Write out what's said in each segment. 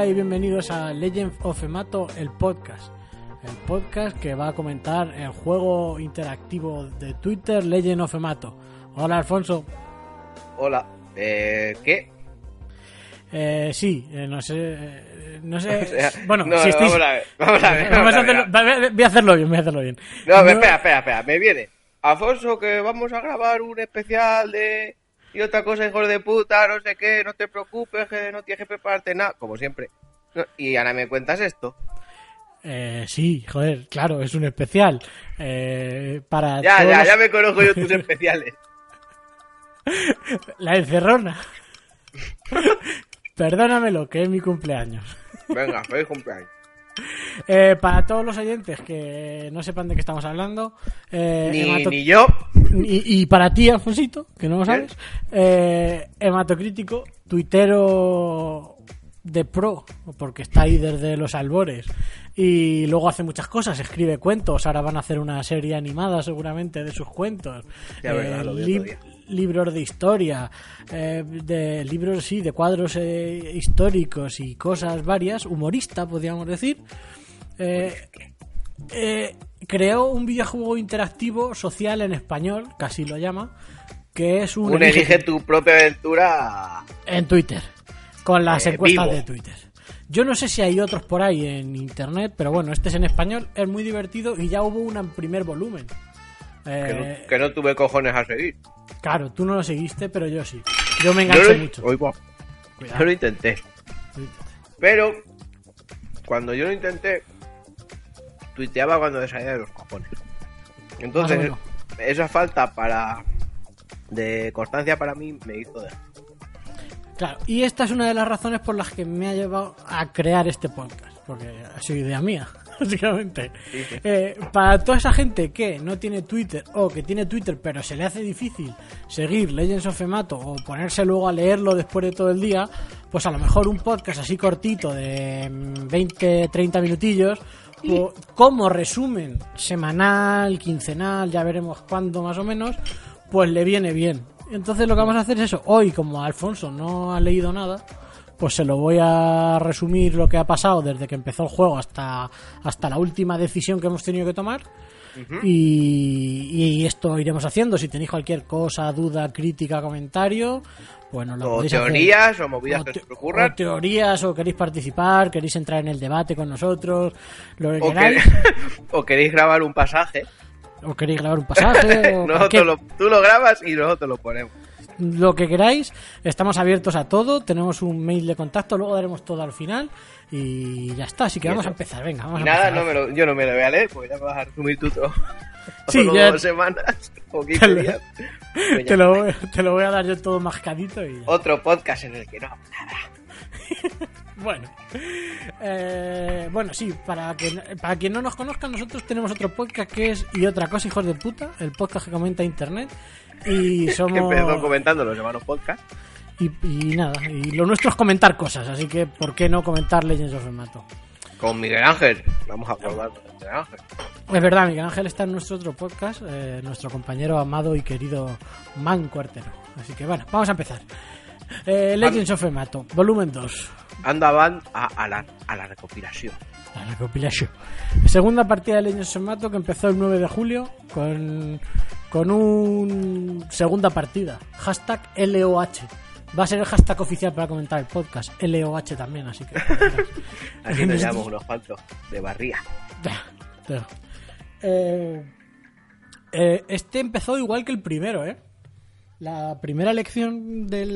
y bienvenidos a Legend of Emato, el podcast. El podcast que va a comentar el juego interactivo de Twitter, Legend of Emato. Hola, Alfonso. Hola. ¿Qué? Sí, no sé. O sea, bueno, no, si estáis... Vamos a ver. Voy a hacerlo bien. No, espera. Me viene. Alfonso, que vamos a grabar un especial de... Y otra cosa, hijos de puta, no sé qué, no te preocupes, que no tienes que prepararte nada, como siempre. Y ahora me cuentas esto. Sí, joder, claro, es un especial. Para Ya me conozco yo tus especiales. La encerrona. Perdónamelo, que es mi cumpleaños. Venga, feliz cumpleaños. Para todos los oyentes que no sepan de qué estamos hablando, ni yo. Y para ti, Alfonsito, que no lo sabes, Hematocrítico, tuitero de pro, porque está ahí desde los albores y luego hace muchas cosas, escribe cuentos, ahora van a hacer una serie animada seguramente de sus cuentos, libros de historia, de libros de cuadros históricos y cosas varias, humorista podríamos decir. Creó un videojuego interactivo social en español, casi lo llama, que es un elige tu propia aventura en Twitter, con las encuestas vivo. de Twitter. Yo no sé si hay otros por ahí en internet, pero bueno, este es en español, es muy divertido y ya hubo un primer volumen. Que no tuve cojones a seguir. Claro, tú no lo seguiste, pero yo sí. Yo me enganché mucho. Yo lo intenté. Pero cuando yo lo intenté, tuiteaba cuando me salía de los cojones. Entonces, esa falta de constancia para mí me hizo dejar. Claro, y esta es una de las razones por las que me ha llevado a crear este podcast, porque ha sido idea mía, básicamente. Sí. Para toda esa gente que no tiene Twitter o que tiene Twitter pero se le hace difícil seguir Legends of Emato o ponerse luego a leerlo después de todo el día, pues a lo mejor un podcast así cortito de 20-30 minutillos, como resumen semanal, quincenal, ya veremos cuándo más o menos, pues le viene bien. Entonces lo que vamos a hacer es eso. Hoy, como Alfonso no ha leído nada, pues se lo voy a resumir lo que ha pasado desde que empezó el juego hasta la última decisión que hemos tenido que tomar. Uh-huh. Y esto iremos haciendo. Si tenéis cualquier cosa, duda, crítica, comentario, pues nos lo podéis hacer. Teorías o movidas que os ocurran. O teorías, o queréis participar, queréis entrar en el debate con nosotros, lo que queráis. O queréis grabar un pasaje. ¿O queréis grabar un pasaje? Tú lo grabas y nosotros lo ponemos. Lo que queráis, estamos abiertos a todo, tenemos un mail de contacto, luego daremos todo al final y ya está, así que vamos a empezar, venga, vamos a empezar. Nada, yo no me lo voy a leer porque ya me vas a resumir tú todo. Sí, ya 2 semanas o 15 días. Te lo voy a dar yo todo mascadito y ya. Otro podcast en el que no nada. Bueno, sí, para quien no nos conozca, nosotros tenemos otro podcast que es Y otra cosa, hijos de puta, el podcast que comenta internet y somos... que empezó comentando los hermanos podcast y nada, y lo nuestro es comentar cosas, así que ¿por qué no comentar Legends of Emato? Con Miguel Ángel, vamos a hablar con Miguel Ángel. Es verdad, Miguel Ángel está en nuestro otro podcast, nuestro compañero amado y querido Man Cuartero, así que bueno, vamos a empezar. Legends of Emato, volumen 2. Andaban a la recopilación. La recopilación. Segunda partida de Legends of Emato que empezó el 9 de julio con un segunda partida. Hashtag LOH. Va a ser el hashtag oficial para comentar el podcast. LOH también, así que... Aquí nos llamamos unos cuantos de barría. Este empezó igual que el primero, La primera elección de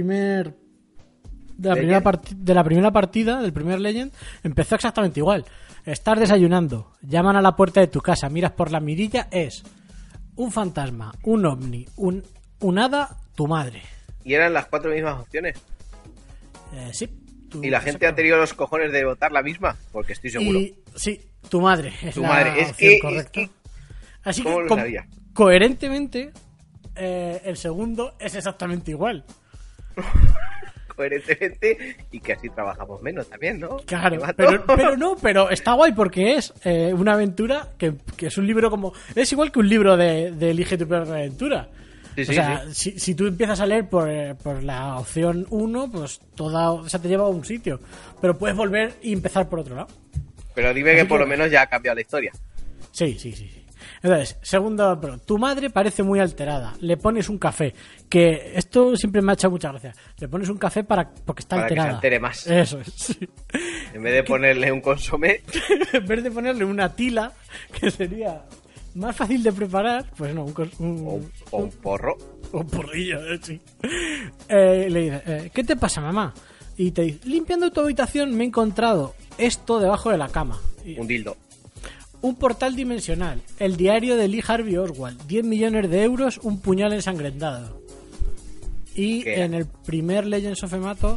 la primera partida del primer Legend empezó exactamente igual. Estás desayunando, llaman a la puerta de tu casa, miras por la mirilla, es un fantasma, un ovni, un hada, tu madre. ¿Y eran las 4 mismas opciones? Sí. ¿Y la gente ha tenido los cojones de votar la misma? Porque estoy seguro. Sí, tu madre. Es que así ¿cómo que lo sabía? Coherentemente el segundo es exactamente igual. Coherentemente, y que así trabajamos menos también, ¿no? Claro, pero está guay porque es una aventura que es un libro como... Es igual que un libro de Elige tu propia aventura. Sí, o sea, si tú empiezas a leer por la opción 1, pues te lleva a un sitio. Pero puedes volver y empezar por otro lado. Pero dime que por lo menos ya ha cambiado la historia. Sí. Entonces, segundo, tu madre parece muy alterada. Le pones un café. Que esto siempre me ha hecho mucha gracia. Le pones un café porque está alterada. Para que se altere más. Eso es. Sí. En vez de ponerle un consomé. En vez de ponerle una tila, que sería más fácil de preparar, pues no, un porro. Un porrillo, sí. Le dice, ¿qué te pasa, mamá? Y te dice, limpiando tu habitación me he encontrado esto debajo de la cama. Un dildo. Un portal dimensional. El diario de Lee Harvey Oswald. 10 millones de euros, un puñal ensangrentado. Y en el primer Legends of Emato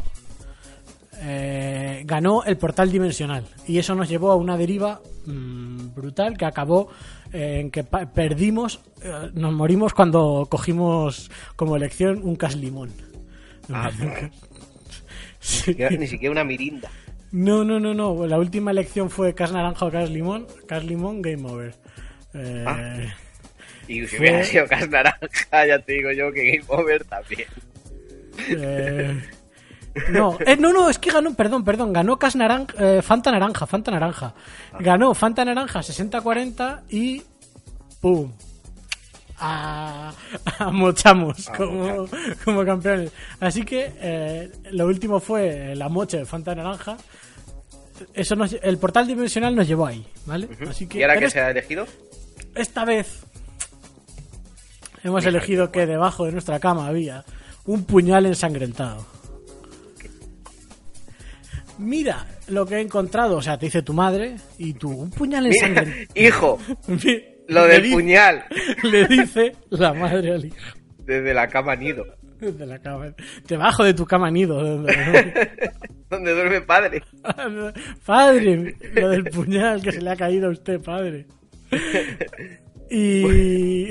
ganó el portal dimensional. Y eso nos llevó a una deriva brutal que acabó en que perdimos, nos morimos cuando cogimos como elección un cas limón. Sí. Ni siquiera una mirinda. No. La última elección fue cas naranja o cas limón. Cas limón, game over. Y si hubiera sido cas naranja, ya te digo yo que game over también. No, es que ganó, perdón, ganó cas naranja, Fanta naranja. Ganó Fanta naranja 60-40 y ¡pum! Mochamos como campeones. Así que lo último fue la mocha de Fanta naranja. Eso el portal dimensional nos llevó ahí, ¿vale? Así que, ¿y ahora qué se ha elegido? Esta vez hemos elegido que debajo de nuestra cama había un puñal ensangrentado. Mira lo que he encontrado, o sea, te dice tu madre y tú, un puñal ensangrentado. Hijo, lo del puñal. Le dice la madre al hijo. Desde la cama nido. Desde la cama. Debajo de tu cama nido. Donde duerme padre. Padre, lo del puñal que se le ha caído a usted, padre. Y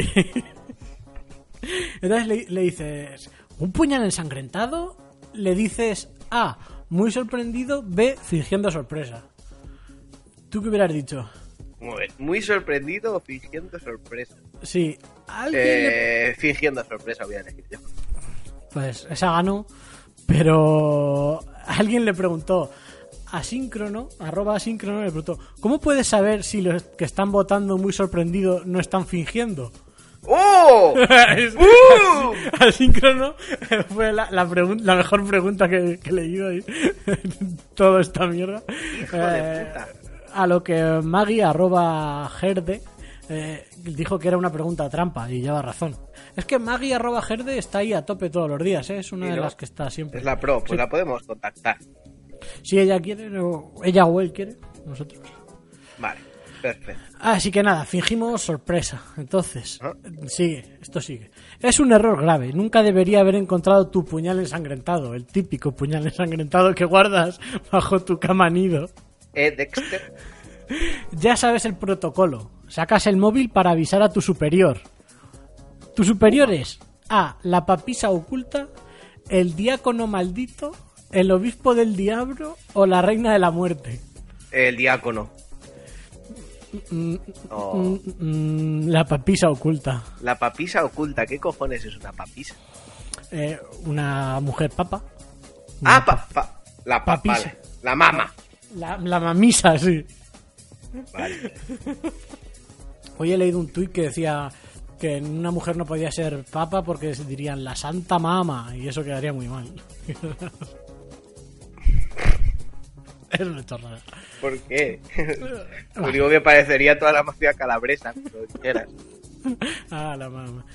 entonces le dices, ¿un puñal ensangrentado? Le dices A, muy sorprendido, B, fingiendo sorpresa. ¿Tú qué hubieras dicho? Muy sorprendido o fingiendo sorpresa. Sí. Fingiendo sorpresa voy a elegir yo. Pues esa ganó, pero alguien le preguntó asíncrono, @asíncrono, le preguntó, ¿cómo puedes saber si los que están votando muy sorprendidos no están fingiendo? ¡Oh! Asíncrono fue la mejor pregunta que he leído ahí. Toda esta mierda. Hijo de puta. A lo que Maggie @gerde dijo que era una pregunta trampa y lleva razón. Es que Maggie @gerde está ahí a tope todos los días, ¿eh? Es una de las que está siempre. Es la pro, pues sí. La podemos contactar. Si ella quiere, ella o él quiere, nosotros. Vale, perfecto. Así que nada, fingimos sorpresa. Entonces, esto sigue. Es un error grave. Nunca debería haber encontrado tu puñal ensangrentado, el típico puñal ensangrentado que guardas bajo tu cama nido. Dexter. Ya sabes el protocolo. Sacas el móvil para avisar a tu superior. Tu superior es A, la papisa oculta, el diácono maldito, el obispo del diablo o la reina de la muerte. El diácono. La papisa oculta. La papisa oculta, ¿qué cojones es una papisa? Una mujer papa. La papisa. Vale. La mama. La mamisa, sí. Vale. Hoy he leído un tuit que decía que una mujer no podía ser papa porque se dirían la santa mama y eso quedaría muy mal. Es una chorrada. ¿Por qué? Lo único que parecería toda la mafia calabresa, pero dijeras. La mama.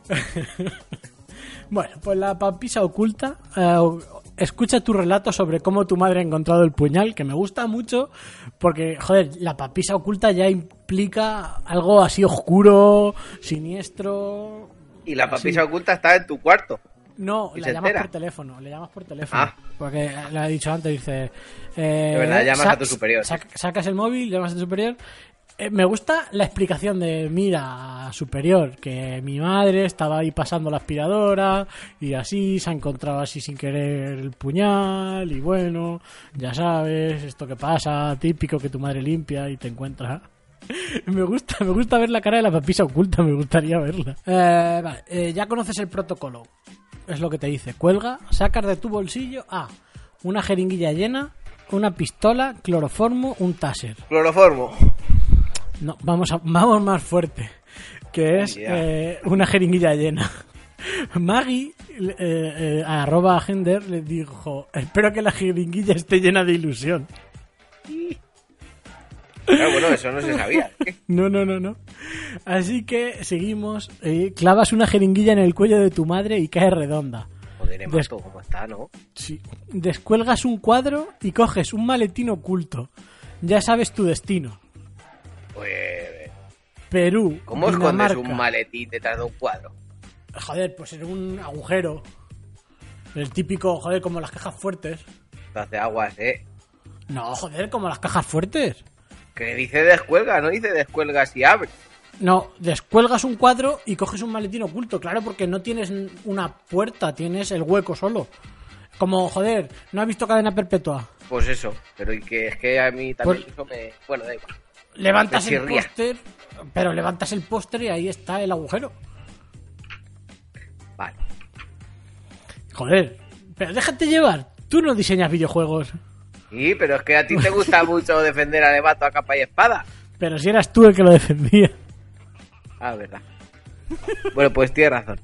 Bueno, pues la papisa oculta. Escucha tu relato sobre cómo tu madre ha encontrado el puñal, que me gusta mucho, porque, joder, la papisa oculta ya implica algo así oscuro, siniestro. ¿Y la papisa oculta está en tu cuarto? No, la llamas por teléfono. Porque le he dicho antes, dice... de verdad, llamas a tu superior. Sacas el móvil, llamas a tu superior. Me gusta la explicación de, mira, superior, que mi madre estaba ahí pasando la aspiradora y así se ha encontrado así sin querer el puñal y bueno, ya sabes, esto que pasa, típico que tu madre limpia y te encuentra Me gusta ver la cara de la papisa oculta, me gustaría verla. Vale, ya conoces el protocolo. Es lo que te dice. Cuelga, sacas de tu bolsillo una jeringuilla llena, una pistola, cloroformo, un taser. Cloroformo. No, vamos más fuerte. Que es una jeringuilla llena. Maggie, @Gender, le dijo: espero que la jeringuilla esté llena de ilusión. Pero bueno, eso no se sabía. No. Así que seguimos. Clavas una jeringuilla en el cuello de tu madre y cae redonda. Joder, mato, ¿cómo está, no? Sí. Descuelgas un cuadro y coges un maletín oculto. Ya sabes tu destino. Pues... Perú. ¿Cómo Dinamarca. escondes un maletín detrás de un cuadro? Joder, pues en un agujero. El típico, joder, como las cajas fuertes. Hace aguas, No, joder, como las cajas fuertes. Que dice descuelga, no dice descuelgas y abre. No, descuelgas un cuadro y coges un maletín oculto, claro, porque no tienes una puerta, tienes el hueco solo. Como, joder, ¿no has visto Cadena Perpetua? Pues eso, pero y que es que a mí también eso me... Bueno, da igual. Levantas el póster, pero levantas el póster y ahí está el agujero. Vale. Joder, pero déjate llevar, tú no diseñas videojuegos. Sí, pero es que a ti te gusta mucho defender al Evato a capa y espada. Pero si eras tú el que lo defendía. Ah, verdad. Bueno, pues tienes razón.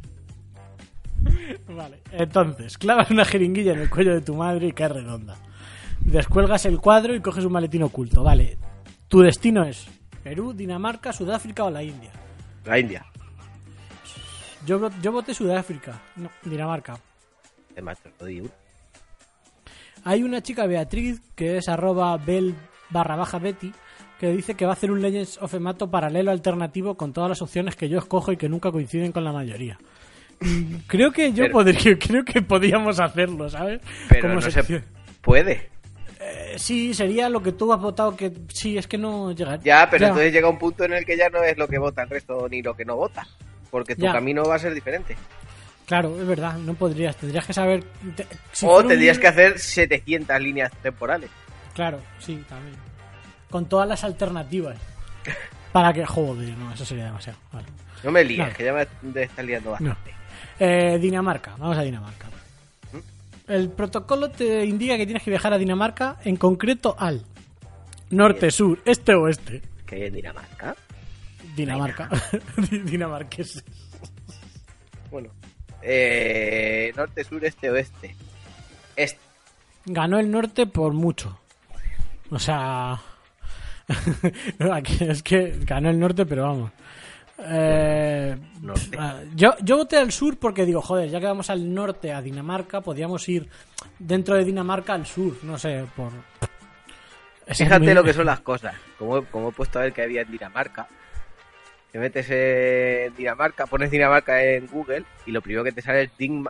Vale, entonces, clavas una jeringuilla en el cuello de tu madre y cae redonda. Descuelgas el cuadro y coges un maletín oculto. Vale, tu destino es Perú, Dinamarca, Sudáfrica o la India. La India. Yo voté Sudáfrica. No, Dinamarca. Te mato, lo digo. Hay una chica, Beatriz, que es @bel_Betty, que dice que va a hacer un Legends of Emato paralelo alternativo con todas las opciones que yo escojo y que nunca coinciden con la mayoría. Creo que creo que podíamos hacerlo, ¿sabes? Pero como no se puede. Sí, sería lo que tú has votado, que sí, es que no llega. Ya, pero entonces llega un punto en el que ya no es lo que vota el resto ni lo que no vota. Porque tu camino va a ser diferente. Claro, es verdad, no podrías. Tendrías que saber... O tendrías que hacer 700 líneas temporales. Claro, sí, también. Con todas las alternativas. Para que... Joder, no, eso sería demasiado. Vale. No me líes, que ya me estás liando bastante. No. Dinamarca, vamos a Dinamarca. El protocolo te indica que tienes que viajar a Dinamarca, en concreto al norte, sur, este o oeste. ¿Qué hay en Dinamarca? Dinamarca. Dinamarqueses. Bueno. Norte, sur, este, oeste. Este. Ganó el norte por mucho. O sea... es que ganó el norte, pero vamos. Yo voté al sur porque digo, joder, ya que vamos al norte a Dinamarca, podíamos ir dentro de Dinamarca al sur, no sé, por... Fíjate lo que son las cosas. Como he puesto a ver que había en Dinamarca. Te metes en Dinamarca, pones Dinamarca en Google y lo primero que te sale es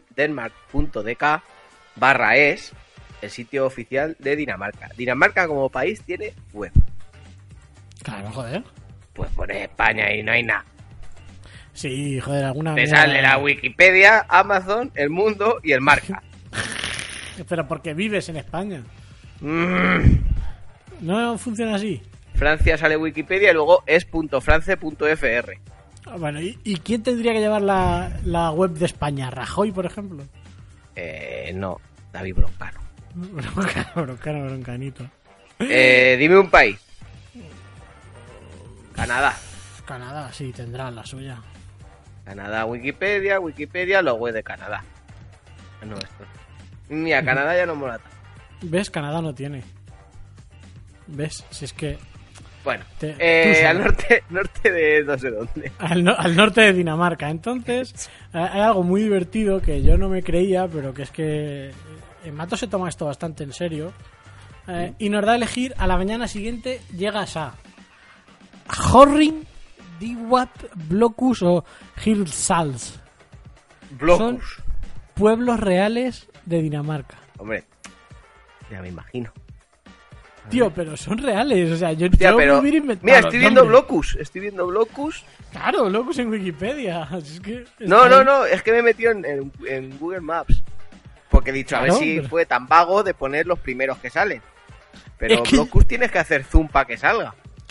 denmark.dk/es, el sitio oficial de Dinamarca. Dinamarca como país tiene web. Claro, joder. Pues pones España y no hay nada. Sí, joder, alguna te sale la Wikipedia, Amazon, El Mundo y el Marca. Pero porque vives en España. No funciona así. Francia sale Wikipedia y luego es.france.fr. Bueno, ¿y quién tendría que llevar la web de España? ¿Rajoy, por ejemplo? No, David Broncano. Broncanito. Dime un país. Canadá. Canadá, sí, tendrá la suya. Canadá, Wikipedia, la web de Canadá. No, esto. Ni a Canadá ya no mola tanto. ¿Ves? Canadá no tiene. ¿Ves? Si es que... Bueno, al norte de no sé dónde. Al norte de Dinamarca. Entonces, hay algo muy divertido que yo no me creía, pero que es que Mato se toma esto bastante en serio. Y nos da a elegir, a la mañana siguiente llegas a Horring, Diwat, Blokus o Hirsals. Son pueblos reales de Dinamarca. Hombre, ya me imagino. Tío, pero son reales, o sea, yo pero, mira, estoy viendo Blocus. Claro, Blocus en Wikipedia. Es que no, es que me he metido en Google Maps. Porque he dicho, a ver si fue tan vago de poner los primeros que salen. Pero Blocus tienes que hacer zoom para que salga.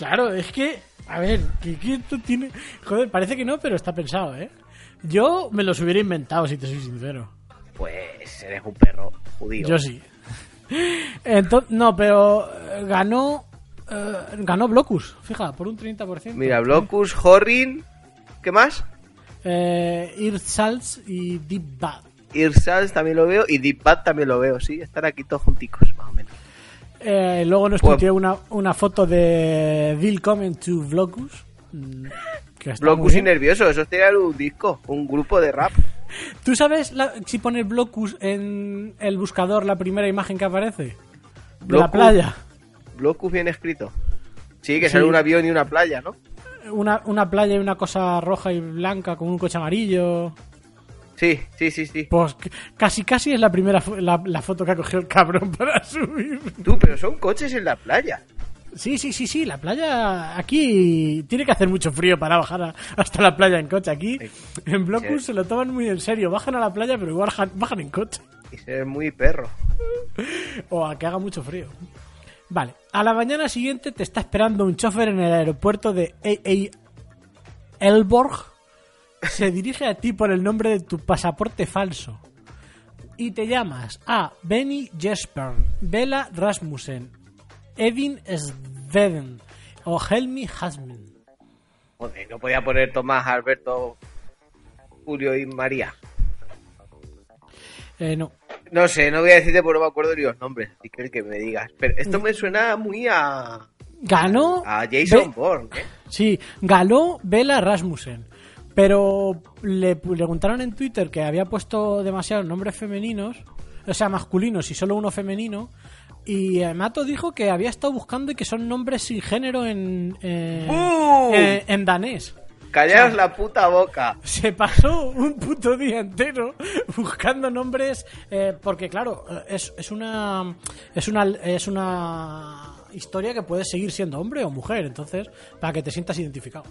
Claro, es que... A ver, ¿qué esto tiene...? Joder, parece que no, pero está pensado, ¿eh? Yo me los hubiera inventado, si te soy sincero. Pues eres un perro judío. Yo sí. Entonces, no, pero ganó Blocus, fija, por un 30%. Mira, Blocus, Horrin, ¿qué más? Earthsalz y Deep Bad. Earthsalz también lo veo y Deep Bad también lo veo, sí, están aquí todos junticos, más o menos. Luego nos tuiteó una foto de Willkommen to Blocus. Blocus y Nervioso, eso tiene un disco, un grupo de rap. ¿Tú sabes si pones Blocus en el buscador la primera imagen que aparece? De la playa. Blocus bien escrito. Sí, que sale un avión y una playa, ¿no? Una playa y una cosa roja y blanca con un coche amarillo. Sí. Pues casi es la primera la foto que ha cogido el cabrón para subir. Tú, pero son coches en la playa. Sí, la playa aquí tiene que hacer mucho frío para bajar hasta la playa en coche. Aquí en Blocus se lo toman muy en serio, bajan a la playa pero igual bajan en coche. Y ser muy perro. O a que haga mucho frío. Vale, a la mañana siguiente te está esperando un chofer en el aeropuerto de Elborg. Se dirige a ti por el nombre de tu pasaporte falso. Y te llamas a Benny Jesper, Bella Rasmussen, Edin Sveden o Helmi Hasmin. Joder, no podía poner Tomás, Alberto, Julio y María. No. No sé, no voy a decirte porque no me acuerdo ni los nombres, así que me digas. Pero esto me suena muy a... Ganó... A Jason Bourne, ¿eh? Sí, ganó Bella Rasmussen. Pero le preguntaron en Twitter que había puesto demasiados nombres femeninos, o sea, masculinos y solo uno femenino. Y Mato dijo que había estado buscando y que son nombres sin género en danés. Callaos la puta boca. Se pasó un puto día entero buscando nombres porque claro, es una historia que puede seguir siendo hombre o mujer, entonces para que te sientas identificado.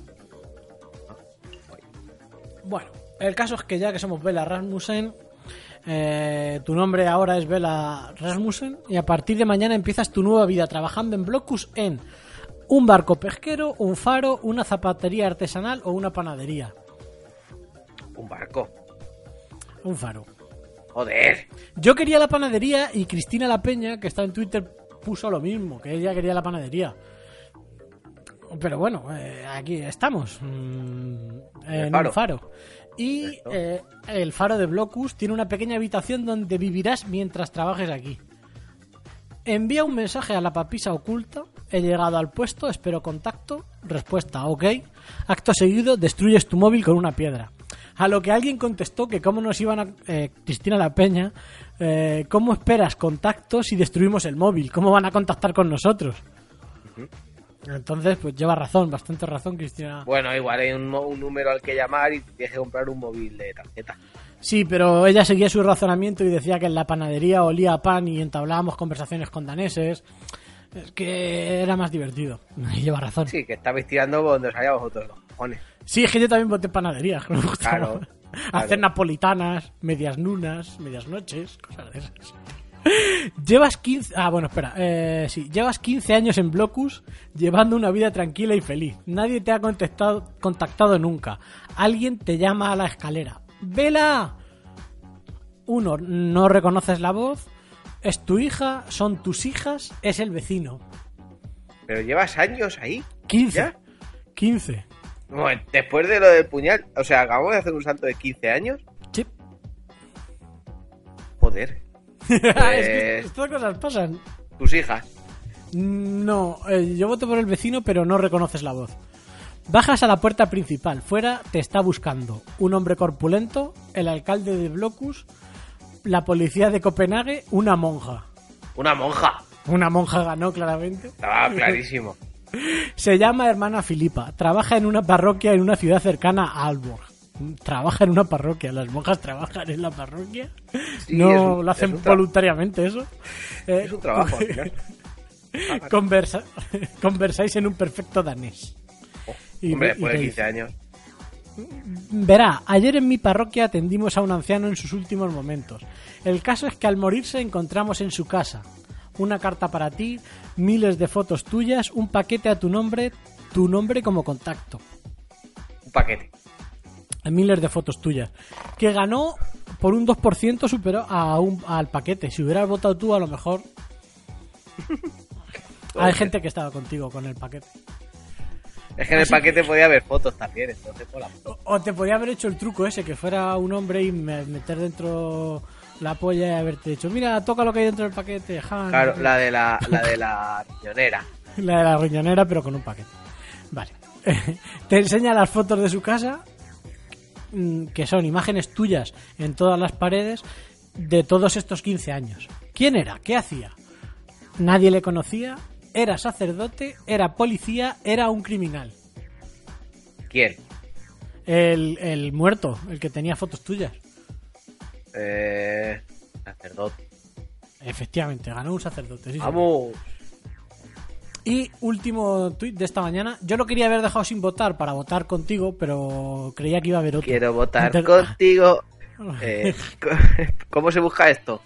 Bueno, el caso es que ya que somos Bella Rasmussen, tu nombre ahora es Bella Rasmussen y a partir de mañana empiezas tu nueva vida trabajando en Blocus en un barco pesquero, un faro, una zapatería artesanal o una panadería. Un barco. Un faro. Joder. Yo quería la panadería y Cristina La Peña, que está en Twitter, puso lo mismo, que ella quería la panadería. Pero bueno, aquí estamos. En un faro. Y el faro de Blocus tiene una pequeña habitación donde vivirás mientras trabajes aquí. Envía un mensaje a la papisa oculta. He llegado al puesto, espero contacto. Respuesta, ok. Acto seguido, destruyes tu móvil con una piedra. A lo que alguien contestó que cómo nos iban a... Cristina La Peña, ¿cómo esperas contacto si destruimos el móvil? ¿Cómo van a contactar con nosotros? Entonces, pues lleva razón, bastante razón, Cristina. Bueno, igual hay un número al que llamar y tienes que comprar un móvil de tarjeta. Sí, pero ella seguía su razonamiento y decía que en la panadería olía a pan y entablábamos conversaciones con daneses. Es que era más divertido. Y lleva razón. Sí, que estabais tirando donde os haya vosotros los cojones. Sí, es que yo también voté panadería. Me gustaba. Claro. Hacer napolitanas, medias nunas, medias noches, cosas de esas. Llevas 15... Ah, bueno, espera. Llevas 15 años en Blocus llevando una vida tranquila y feliz. Nadie te ha contactado nunca. Alguien te llama a la escalera. ¡Vela! 1. No reconoces la voz. ¿Es tu hija? ¿Son tus hijas? ¿Es el vecino? ¿Pero llevas años ahí? 15. ¿Ya? 15. Bueno, después de lo del puñal... O sea, acabamos de hacer un salto de 15 años. Sí. Joder. Es que estas cosas pasan. ¿Tus hijas? No, yo voto por el vecino, pero no reconoces la voz. Bajas a la puerta principal. Fuera te está buscando un hombre corpulento, el alcalde de Blocus, la policía de Copenhague, una monja. ¿Una monja? Una monja ganó, claramente. Estaba clarísimo. Se llama Hermana Filipa. Trabaja en una parroquia en una ciudad cercana a Aalborg. Trabaja en una parroquia. ¿Las monjas trabajan en la parroquia? Sí, no lo hacen voluntariamente eso. Es un trabajo al final. Conversáis en un perfecto danés. Hombre, después de 15 años. Verá, ayer en mi parroquia atendimos a un anciano en sus últimos momentos. El caso es que al morirse encontramos en su casa una carta para ti, miles de fotos tuyas, un paquete a tu nombre como contacto. Un paquete. Miles de fotos tuyas. Que ganó por un 2%, superó al paquete. Si hubieras votado tú, a lo mejor... Hay gente que estaba contigo con el paquete. Es que en el paquete podía haber fotos también, entonces mola. O te podía haber hecho el truco ese, que fuera un hombre y meter dentro la polla y haberte dicho, mira, toca lo que hay dentro del paquete. Claro, la de la riñonera. La de la riñonera, pero con un paquete. Vale. Te enseña las fotos de su casa, que son imágenes tuyas en todas las paredes de todos estos 15 años. ¿Quién era? ¿Qué hacía? Nadie le conocía. Era sacerdote, era policía, era un criminal. ¿Quién? El muerto, el que tenía fotos tuyas. Sacerdote. Efectivamente, ganó un sacerdote. Sí, ¡vamos! Y último tuit de esta mañana. Yo lo quería haber dejado sin votar para votar contigo, pero creía que iba a haber otro. Quiero votar contigo. ¿Cómo se busca esto?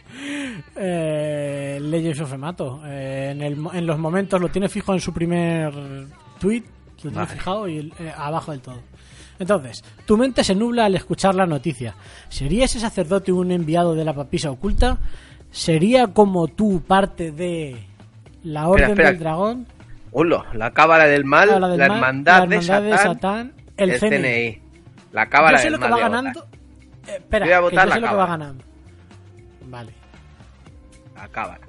Legends of Emato. En los momentos lo tiene fijo en su primer tweet, lo tiene fijado y abajo del todo. Entonces, tu mente se nubla al escuchar la noticia. ¿Sería ese sacerdote un enviado de la papisa oculta? ¿Sería como tú parte de la Orden del Dragón? La Cábala del Mal, la Hermandad de Satán, el CNI. La Cábala del Mal. Yo sé lo que va ganando. Espera, yo sé lo que va ganando. Vale. La Cábala.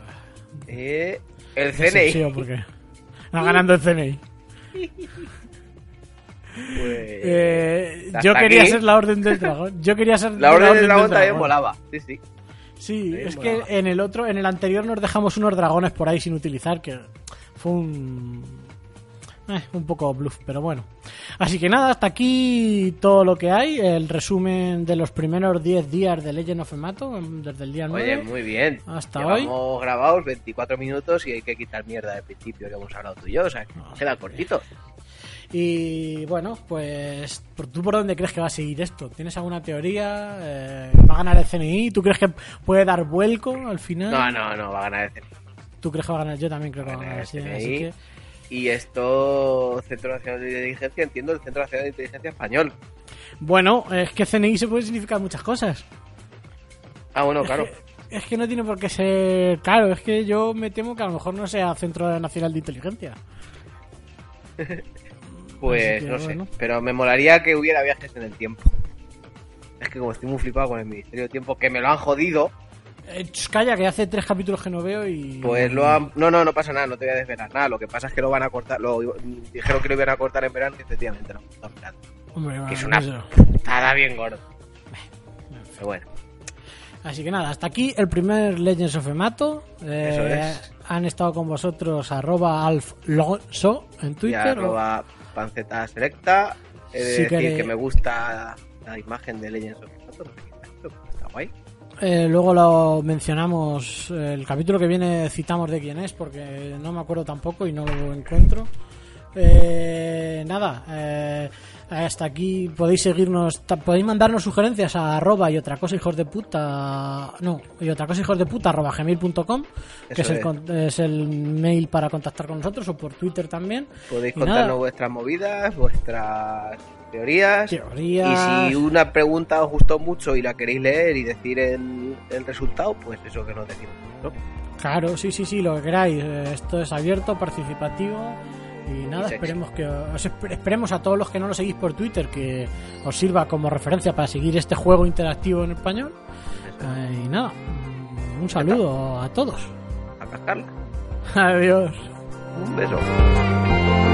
El CNI. Sí, ¿por qué? Va ganando el CNI. Yo quería ser la Orden del Dragón. La Orden del Dragón también molaba. Sí. Sí, es que en el anterior nos dejamos unos dragones por ahí sin utilizar, que fue un poco bluff, pero bueno. Así que nada, hasta aquí todo lo que hay, el resumen de los primeros 10 días de Legend of Emato, desde el día 9. Oye, muy bien. Hasta hoy. Hemos grabado 24 minutos y hay que quitar mierda del principio que hemos hablado tú y yo, o sea, que queda cortito. Y bueno, pues ¿tú por dónde crees que va a seguir esto? ¿Tienes alguna teoría? ¿Va a ganar el CNI? ¿Tú crees que puede dar vuelco al final? No, va a ganar el CNI. ¿Tú crees que va a ganar? Yo también creo que va a ganar el CNI. Así que... Y esto, Centro Nacional de Inteligencia, entiendo, el Centro Nacional de Inteligencia Español. Bueno, es que CNI se puede significar muchas cosas. Bueno, claro. Es que no tiene por qué ser... Claro, es que yo me temo que a lo mejor no sea Centro Nacional de Inteligencia. Pues no sé, pero me molaría que hubiera viajes en el tiempo. Es que como estoy muy flipado con el Ministerio del Tiempo, que me lo han jodido. Calla, que hace 3 capítulos que no veo y... Pues lo han... No pasa nada, no te voy a desvelar nada. Lo que pasa es que lo van a cortar, dijeron que lo iban a cortar en verano y efectivamente lo están esperando. Hombre, que es una putada bien gorda. Pero bueno. Así que nada, hasta aquí el primer Legends of Emato. Eso es. Han estado con vosotros @alflonso en Twitter. Y Panceta Selecta. Decir que me gusta la imagen de Legends of Emato. Está guay. Luego lo mencionamos. El capítulo que viene citamos de quién es, porque no me acuerdo tampoco y no lo encuentro. Hasta aquí podéis seguirnos, podéis mandarnos sugerencias a @y otra cosa hijos de puta @gmail.com, que es el mail para contactar con nosotros, o por Twitter también. Podéis contarnos vuestras movidas, vuestras teorías, y si una pregunta os gustó mucho y la queréis leer y decir el resultado, pues eso que nos decimos, ¿no? Claro, sí, lo que queráis. Esto es abierto, participativo. Y nada, esperemos a todos los que no lo seguís por Twitter que os sirva como referencia para seguir este juego interactivo en español. Y nada, un saludo a todos. A cascarla. Adiós. Un beso.